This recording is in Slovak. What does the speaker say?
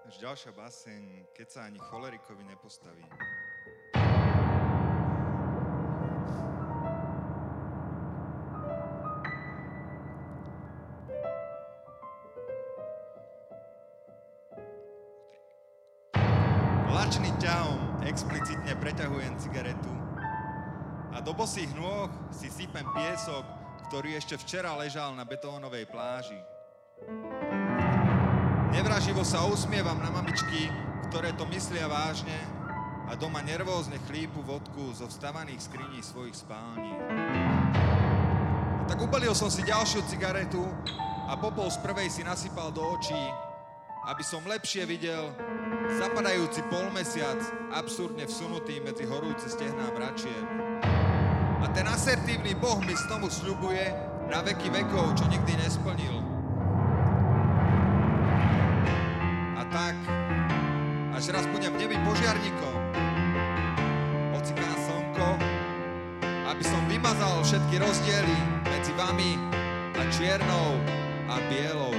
Až ďalšia báseň, keď sa ani cholerikovi nepostaví. Lačným ťahom explicitne preťahujem cigaretu a do bosých nôh si sypem piesok, ktorý ešte včera ležal na betónovej pláži. Nevraživo sa usmievam na mamičky, ktoré to myslia vážne a doma nervózne chlípu vodku zo vstavaných skriní svojich spální. A tak upalil som si ďalšiu cigaretu a popol z prvej si nasypal do očí, aby som lepšie videl zapadajúci polmesiac absurdne vsunutý medzi horúce stehná mračieb. A ten asertívny boh mi z tomu sľubuje na veky vekov, čo nikdy nesplnil. A tak, až raz budem v nebi požiarníkom, ocikám slnko, aby som vymazal všetky rozdiely medzi vami a čiernou a bielou.